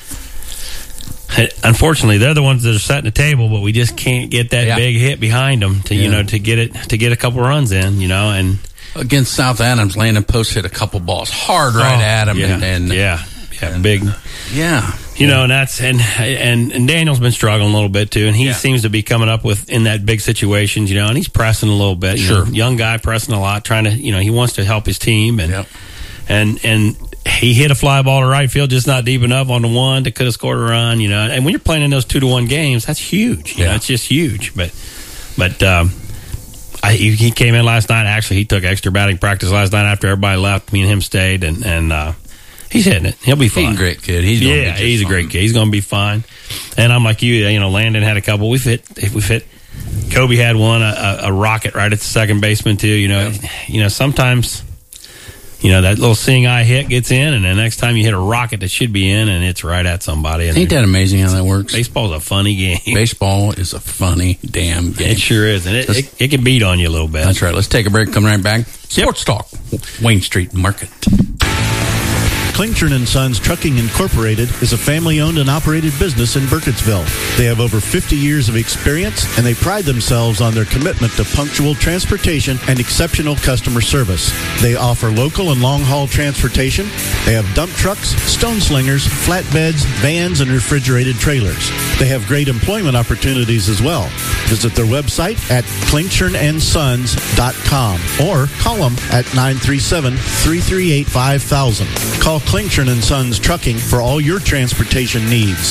D: unfortunately, they're the ones that are setting the table, but we just can't get that yeah. big hit behind them to, yeah. you know, to get it, to get a couple runs in, you know, and
B: against South Adams, Landon Post hit a couple balls hard right
D: oh,
B: at him.
D: Yeah.
B: And, and
D: yeah. Yeah.
B: And,
D: big.
B: Yeah.
D: You know, and that's and, and and Daniel's been struggling a little bit too, and he
B: yeah.
D: seems to be coming up with in that big situations, you know, and he's pressing a little bit. You
B: sure,
D: know, young guy pressing a lot, trying to, you know, he wants to help his team, and
B: yep.
D: and and he hit a fly ball to right field, just not deep enough on the one that could have scored a run, you know. And when you're playing in those two to one games, that's huge. You
B: yeah,
D: know, it's just huge. But but um, I, he came in last night. Actually, he took extra batting practice last night after everybody left. Me and him stayed, and and. Uh, He's hitting it. He'll be fine.
B: He's a great kid. He's
D: yeah, he's
B: fine.
D: a great kid. He's going to be fine. And I'm like you. You know, Landon had a couple. We've hit. We've hit. Kobe had one, a, a rocket right at the second baseman too. You know, yeah. you know sometimes, you know that little seeing eye hit gets in, and the next time you hit a rocket that should be in, and it's right at somebody. And
B: ain't that amazing how that works?
D: Baseball's a funny game.
B: Baseball is a funny damn game.
D: It sure is, and it, it, it can beat on you a little bit.
B: That's right. Let's take a break. Come right back. Sports yep. Talk, Wayne Street Market.
G: Klingshirn and Sons Trucking Incorporated is a family-owned and operated business in Burkittsville. They have over fifty years of experience, and they pride themselves on their commitment to punctual transportation and exceptional customer service. They offer local and long-haul transportation. They have dump trucks, stone slingers, flatbeds, vans, and refrigerated trailers. They have great employment opportunities as well. Visit their website at klingshirn and sons dot com or call them at nine three seven, three three eight, five thousand. Call Klingshirn and Sons Trucking for all your transportation needs.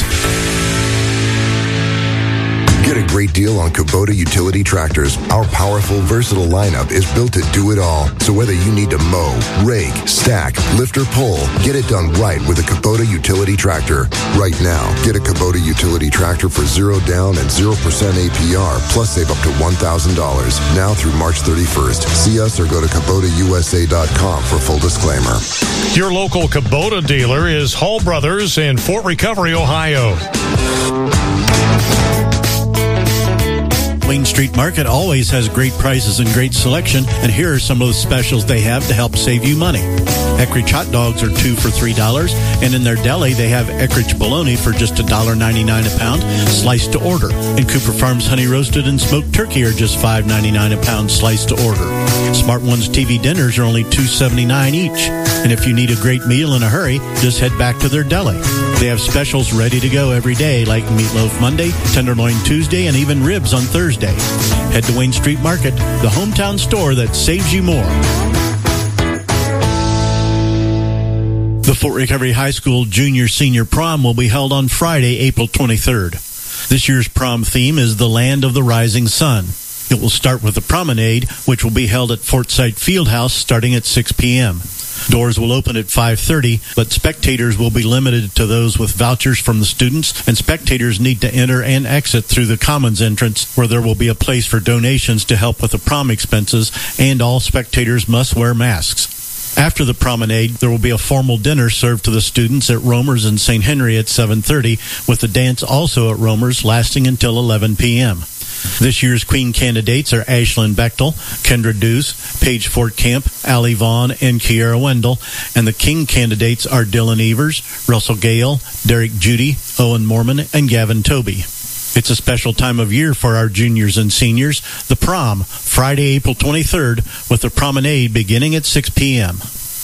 P: Get a great deal on Kubota utility tractors. Our powerful, versatile lineup is built to do it all. So whether you need to mow, rake, stack, lift, or pull, get it done right with a Kubota utility tractor. Right now, get a Kubota utility tractor for zero down and zero percent A P R, plus save up to one thousand dollars. Now through March thirty-first. See us or go to Kubota U S A dot com for full disclaimer.
Q: Your local Kubota dealer is Hall Brothers in Fort Recovery, Ohio.
G: Wayne Street Market always has great prices and great selection, and here are some of the specials they have to help save you money. Eckrich hot dogs are two for three dollars, and in their deli they have Eckrich bologna for just one dollar ninety-nine a pound, sliced to order. And Cooper Farms honey roasted and smoked turkey are just five ninety-nine a pound, sliced to order. Smart Ones T V dinners are only two seventy-nine each. And if you need a great meal in a hurry, just head back to their deli. They have specials ready to go every day, like Meatloaf Monday, Tenderloin Tuesday, and even ribs on Thursday. Head to Wayne Street Market, the hometown store that saves you more. The Fort Recovery High School Junior Senior Prom will be held on Friday, April twenty-third. This year's prom theme is the Land of the Rising Sun. It will start with the promenade, which will be held at Fort Sight Fieldhouse starting at six p.m. Doors will open at five thirty, but spectators will be limited to those with vouchers from the students, and spectators need to enter and exit through the Commons entrance, where there will be a place for donations to help with the prom expenses, and all spectators must wear masks. After the promenade, there will be a formal dinner served to the students at Romer's in Saint Henry at seven thirty, with the dance also at Romer's lasting until eleven p.m. This year's Queen candidates are Ashlyn Bechtel, Kendra Deuce, Paige Fort Camp, Allie Vaughn, and Kiara Wendell. And the King candidates are Dylan Evers, Russell Gale, Derek Judy, Owen Mormon, and Gavin Toby. It's a special time of year for our juniors and seniors. The prom, Friday, April twenty-third, with the promenade beginning at six p.m.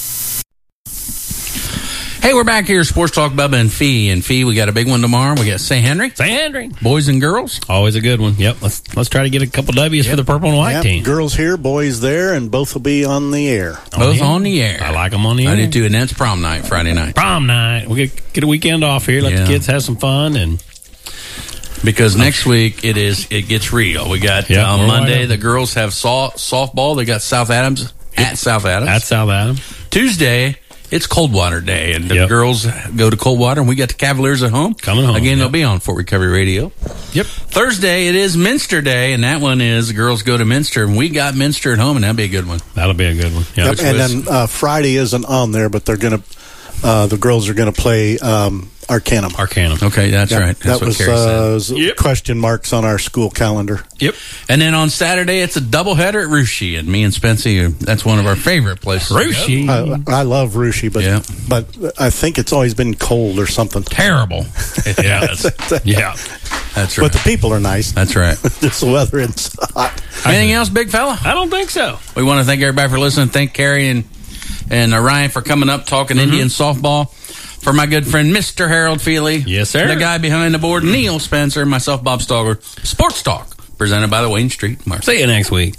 B: Hey, we're back here, Sports Talk, Bubba and Fee. And Fee, we got a big one tomorrow. We got Saint Henry.
D: Saint Henry.
B: Boys and girls.
D: Always a good one. Yep. Let's let's try to get a couple W's yep. for the purple and white
C: yep.
D: team.
C: Girls here, boys there, and both will be on the air.
B: Both on the air.
D: I like them on the air.
B: I did too, and that's prom night, Friday night.
D: Prom night. We get get a weekend off here. Let yeah. the kids have some fun and.
B: Because next week it is it gets real. We got yep, uh, Monday the girls have soft, softball. They got South Adams at South Adams.
D: At South Adams.
B: Tuesday it's Coldwater Day, and the
D: yep.
B: girls go to Coldwater, and we got the Cavaliers at home.
D: Coming home
B: again.
D: Yep.
B: They'll be on Fort Recovery Radio.
D: Yep.
B: Thursday it is Minster Day, and that one is the girls go to Minster, and we got Minster at home, and that'll be a good one.
D: That'll be a good one.
C: Yep. And then uh, Friday isn't on there, but they're gonna. Uh, the girls are going to play um, Arcanum.
D: Arcanum.
B: Okay, that's
C: yep.
B: right. That's
C: that
B: what
C: was, uh,
B: yep.
C: question marks on our school calendar.
B: Yep. And then on Saturday, it's a doubleheader at Russia, and me and Spency, that's one of our favorite places.
D: Russia.
C: I, I love Russia, but yeah. but I think it's always been cold or something.
B: Terrible. yeah, that's, yeah, that's right.
C: But the people are nice.
B: That's right.
C: Just the weather is hot.
B: Anything else, big fella?
D: I don't think so.
B: We want to thank everybody for listening. Thank Carrie and And uh, Ryan for coming up, talking mm-hmm. Indian softball. For my good friend, Mister Harold Feely.
D: Yes, sir.
B: The guy behind the board, Neil Spencer, and myself, Bob Stogler. Sports Talk, presented by the Wayne Street Market.
D: See you next week.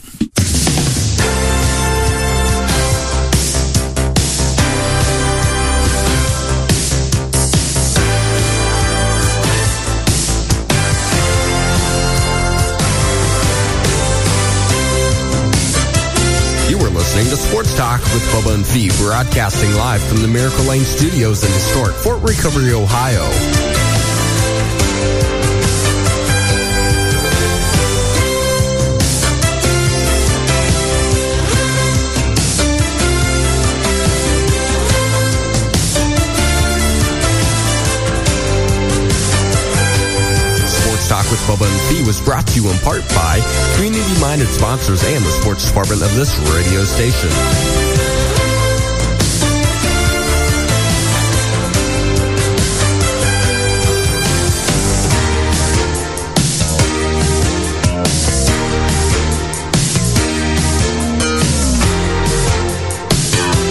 R: Listening to Sports Talk with Bubba and Fee, broadcasting live from the Miracle Lane Studios in historic Fort Recovery, Ohio. Talk with Bubba and Fee was brought to you in part by community-minded sponsors and the sports department of this radio station.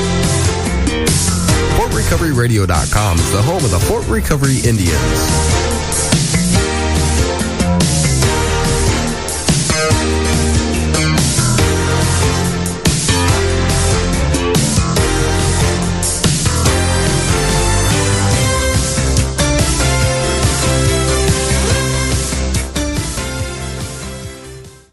R: Fort Recovery Radio dot com is the home of the Fort Recovery Indians.